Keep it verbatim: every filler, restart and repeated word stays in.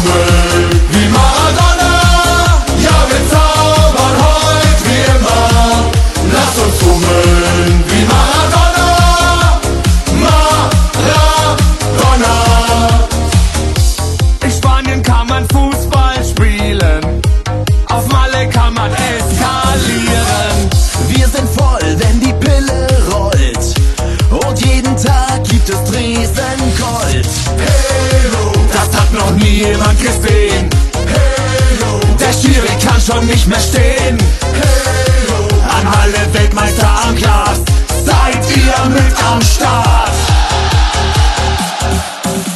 fummeln wie Maradona. Ja, wir zaubern heut wie immer. Lasst uns fummeln wie Maradona. Maradona. In Spanien kann man Fußball spielen, auf Malle kann man eskalieren. Wir sind voll, wenn die Pille rollt, und jeden Tag gibt es Dresden Gold. Hello, Das hat noch nie jemand gesehen. hello, Der Schiri kann schon nicht mehr stehen. hello. An alle Weltmeister am Glas, seid ihr mit am Start?